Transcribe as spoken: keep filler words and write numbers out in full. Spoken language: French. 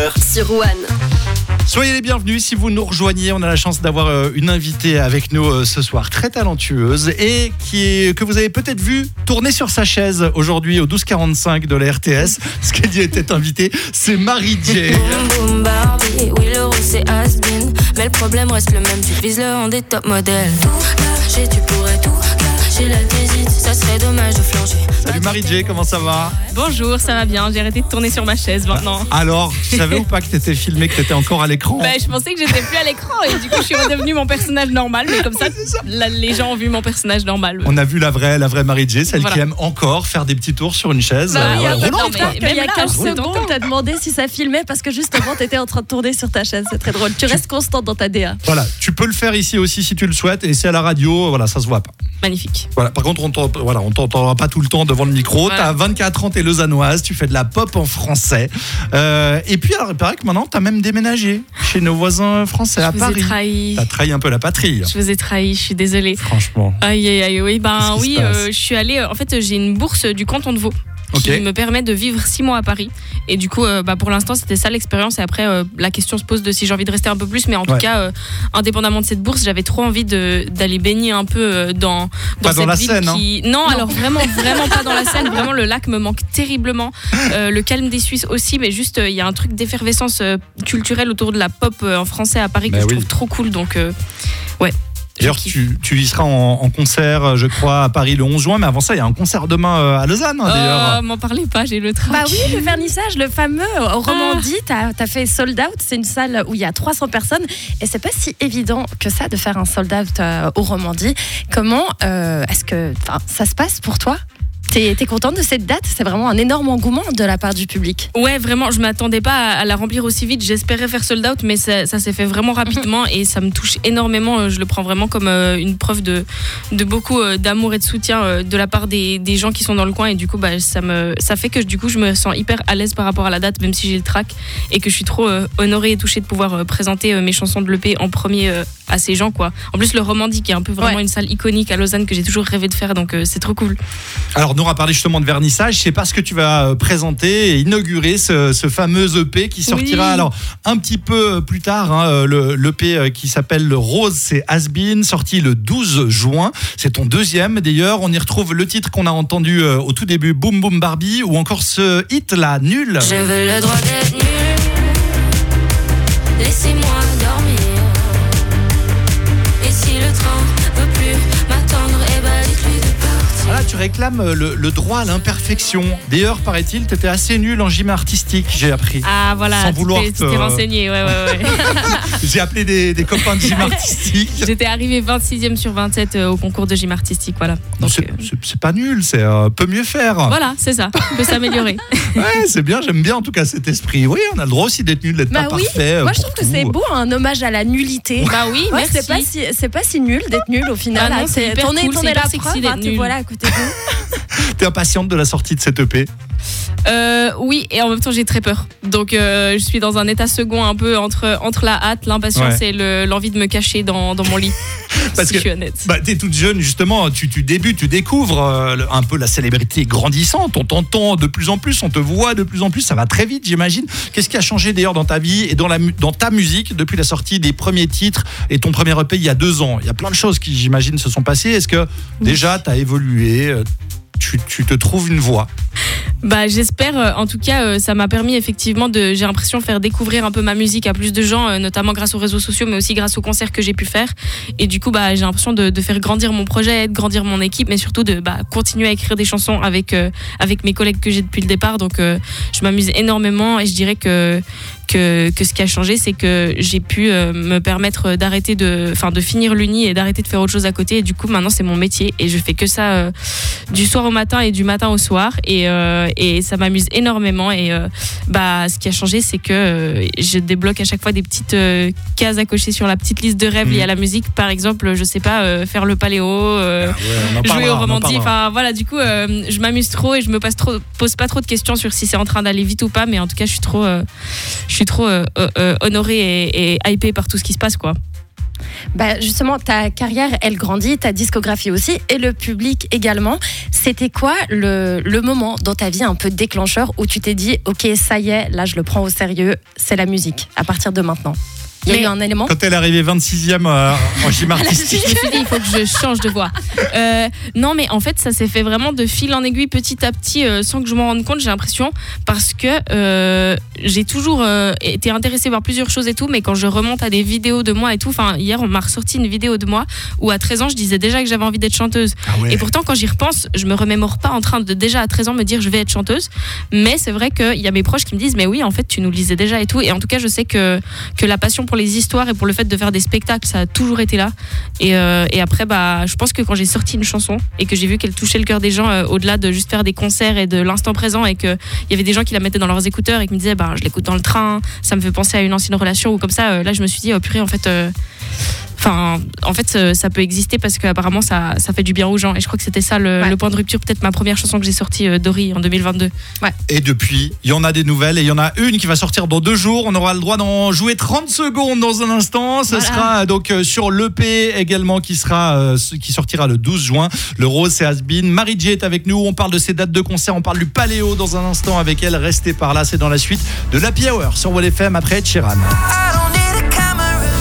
heures sur One. Soyez les bienvenus si vous nous rejoignez. On a la chance d'avoir euh, une invitée avec nous euh, ce soir, très talentueuse et qui est, que vous avez peut-être vu tourner sur sa chaise aujourd'hui au douze quarante-cinq de la R T S. Ce qu'elle était invitée, c'est Mary J. Boom boom Barbie, oui le rôle c'est has-been, mais le problème reste le même, tu vises le rang des top modèles. Tout lâcher, tu pourrais tout lâcher, la visite, ça serait dommage de flancher. Salut Mary J, comment ça va? Bonjour, ça va bien, j'ai arrêté de tourner sur ma chaise maintenant. Alors, tu savais ou pas que t'étais filmé, que t'étais encore à l'écran? Bah, je pensais que j'étais plus à l'écran et du coup je suis redevenue mon personnage normal, mais comme ça, ça. La, les gens ont vu mon personnage normal. On a vu la vraie, la vraie Mary J, celle voilà. qui aime encore faire des petits tours sur une chaise. Bah, euh, il y a, voilà. non, mais, Il y a quinze oui. secondes, t'as demandé si ça filmait parce que justement t'étais en train de tourner sur ta chaise. C'est très drôle. Tu restes constante dans ta D A. Voilà, tu peux le faire ici aussi si tu le souhaites, et c'est à la radio, voilà, ça se voit pas. Magnifique. Voilà, par contre, on t'entend, voilà, on t'entendra pas tout le temps devant le micro. Voilà. T'as vingt-quatre ans, t'es lausannoise, tu fais de la pop en français. Euh, et puis, alors, il paraît que maintenant, t'as même déménagé chez nos voisins français Je à vous Paris. ai trahi. T'as trahi un peu la patrie. Je vous ai trahi, je suis désolée. Franchement. Aïe aïe aïe, oui, ben Qu'est-ce qui oui, se passe euh, je suis allée. En fait, j'ai une bourse du canton de Vaud. Qui Ok. me permet de vivre six mois à Paris. Et du coup, euh, bah, pour l'instant, c'était ça l'expérience. Et après, euh, la question se pose de si j'ai envie de rester un peu plus. Mais en tout Ouais. cas, euh, indépendamment de cette bourse, j'avais trop envie de, d'aller baigner un peu euh, dans, dans Pas cette dans la ville Seine, qui... Non, alors vraiment, vraiment pas dans la Seine. Vraiment, le lac me manque terriblement. Euh, le calme des Suisses aussi. Mais juste, il euh, y a un truc d'effervescence euh, culturelle autour de la pop euh, en français à Paris que Bah je oui. trouve trop cool. Donc, euh, ouais. D'ailleurs, tu, tu y seras en, en concert, je crois, à Paris le onze juin. Mais avant ça, il y a un concert demain euh, à Lausanne, hein, d'ailleurs. Oh, m'en parlez pas, j'ai le trac. Bah oui, le vernissage, le fameux au Romandie, t'as as fait sold out. C'est une salle où il y a trois cents personnes et c'est pas si évident que ça de faire un sold out euh, au Romandie. Comment euh, est-ce que ça se passe pour toi? T'es, t'es contente de cette date? C'est vraiment un énorme engouement de la part du public. Ouais, vraiment, je m'attendais pas à la remplir aussi vite. J'espérais faire sold out, mais ça, ça s'est fait vraiment rapidement et ça me touche énormément. Je le prends vraiment comme euh, une preuve de, de beaucoup euh, d'amour et de soutien euh, de la part des, des gens qui sont dans le coin. Et du coup, bah, ça, me, ça fait que du coup, je me sens hyper à l'aise par rapport à la date, même si j'ai le trac et que je suis trop euh, honorée et touchée de pouvoir euh, présenter euh, mes chansons de l'E P en premier euh, à ces gens, quoi. En plus, le Romandie, qui est un peu vraiment Ouais. une salle iconique à Lausanne que j'ai toujours rêvé de faire, donc euh, c'est trop cool. Alors, nous, on va parler justement de vernissage. C'est parce que tu vas présenter et inaugurer ce, ce fameux E P qui sortira Oui. alors un petit peu plus tard. Hein, le, l'E P qui s'appelle le Rose, c'est Has-Been, sorti le douze juin. C'est ton deuxième d'ailleurs. On y retrouve le titre qu'on a entendu euh, au tout début, Boom Boom Barbie, ou encore ce hit là, Nul. Je veux le droit d'être nul, laissez-moi dormir. Et si le train veut plus m'attendre, eh ben dites-lui de partir. Ah là, tu réclames le, le droit à l'imperfection. D'ailleurs, paraît-il, t'étais assez nul en gym artistique, j'ai appris. Ah voilà, Sans tu vouloir t'es, tu te- t'es renseigné, ouais, ouais, ouais. J'ai appelé des, des copains de gym artistique. J'étais arrivée vingt-sixième sur vingt-sept euh, au concours de gym artistique, voilà. Non, Donc, c'est, euh, c'est- c'est pas nul, c'est euh, peut mieux faire. voilà, c'est ça, on peut s'améliorer. Ouais, c'est bien, j'aime bien en tout cas cet esprit. Oui, on a le droit aussi d'être nul, d'être Bah pas oui, parfait. euh, moi je pour trouve que tout. c'est beau, un hommage à la nullité. Bah oui, Ouais, merci. c'est pas si c'est pas si nul d'être nul au final. Ah non, Là, c'est hyper t'en es, cool, t'en c'est es hyper la sexy preuve, d'être hein, te nul. voilà à côté de nous. T'es impatiente de la sortie de cet E P? Euh, oui, et en même temps j'ai très peur. Donc euh, je suis dans un état second un peu entre, entre la hâte, l'impatience Ouais. et le, l'envie de me cacher dans, dans mon lit. Parce si que je suis honnête. bah, t'es toute jeune justement, tu, tu débutes, tu découvres euh, le- un peu la célébrité grandissante, on t'entend de plus en plus, on te voit de plus en plus, ça va très vite j'imagine. Qu'est-ce qui a changé d'ailleurs dans ta vie et dans, la, mu- dans ta musique depuis la sortie des premiers titres et ton premier E P il y a deux ans? Il y a plein de choses qui j'imagine se sont passées. Est-ce que déjà t'as évolué, euh, tu, tu te trouves une voix? Bah j'espère, euh, en tout cas euh, ça m'a permis effectivement de, j'ai l'impression, faire découvrir un peu ma musique à plus de gens, euh, notamment grâce aux réseaux sociaux mais aussi grâce aux concerts que j'ai pu faire, et du coup bah j'ai l'impression de, de faire grandir mon projet, de grandir mon équipe, mais surtout de bah, continuer à écrire des chansons avec, euh, avec mes collègues que j'ai depuis le départ, donc euh, je m'amuse énormément et je dirais que Que, que ce qui a changé, c'est que j'ai pu euh, me permettre d'arrêter de, enfin, de finir l'uni et d'arrêter de faire autre chose à côté. Et du coup, maintenant, c'est mon métier et je fais que ça euh, du soir au matin et du matin au soir. Et, euh, et ça m'amuse énormément. Et euh, bah, ce qui a changé, c'est que euh, je débloque à chaque fois des petites euh, cases à cocher sur la petite liste de rêves Mmh. liées à la musique. Par exemple, je sais pas, euh, faire le paléo, euh, Ah ouais, on en jouer parlera, au on en romantique. parlera. Enfin voilà, du coup, euh, je m'amuse trop et je me passe trop, pose pas trop de questions sur si c'est en train d'aller vite ou pas. Mais en tout cas, je suis trop, euh, je suis trop euh, euh, honorée et, et hypée par tout ce qui se passe, quoi. Bah justement, ta carrière, elle grandit, ta discographie aussi, et le public également. C'était quoi le, le moment dans ta vie un peu déclencheur où tu t'es dit, ok, ça y est, là je le prends au sérieux, c'est la musique, à partir de maintenant? Il y a Mais eu un élément? Quand elle est arrivée vingt-sixième euh, en gym artistique. Je me suis dit, il faut que je change de voix. Euh, non, mais en fait, ça s'est fait vraiment de fil en aiguille, petit à petit, euh, sans que je m'en rende compte, j'ai l'impression, parce que euh, j'ai toujours euh, été intéressée par plusieurs choses et tout, mais quand je remonte à des vidéos de moi et tout, enfin, hier, on m'a ressorti une vidéo de moi où à treize ans, je disais déjà que j'avais envie d'être chanteuse. Ah ouais. Et pourtant, quand j'y repense, je me remémore pas en train de déjà à treize ans me dire je vais être chanteuse, mais c'est vrai qu'il y a mes proches qui me disent, mais oui, en fait, tu nous le disais déjà et tout. Et en tout cas, je sais que, que la passion pour les histoires et pour le fait de faire des spectacles, ça a toujours été là. Et, euh, et après, bah, je pense que quand j'ai sorti une chanson et que j'ai vu qu'elle touchait le cœur des gens, euh, au-delà de juste faire des concerts et de l'instant présent, et qu'il y avait des gens qui la mettaient dans leurs écouteurs et qui me disaient, bah, je l'écoute dans le train, ça me fait penser à une ancienne relation ou comme ça, euh, là, je me suis dit, oh purée, en fait... Euh, Enfin, en fait, ça peut exister parce qu'apparemment, ça, ça fait du bien aux gens. Et je crois que c'était ça le, Ouais. le point de rupture. Peut-être ma première chanson que j'ai sortie, euh, Dory, en deux mille vingt-deux. Et depuis, il y en a des nouvelles et il y en a une qui va sortir dans deux jours. On aura le droit d'en jouer trente secondes dans un instant. Ce Voilà. sera donc euh, sur l'E P également qui sera euh, qui sortira le douze juin. Le rose, c'est Has-Been. Marie-J est avec nous. On parle de ses dates de concert. On parle du Paléo dans un instant avec elle. Restez par là. C'est dans la suite de l'Happy Hour sur W F M après Ed Sheeran.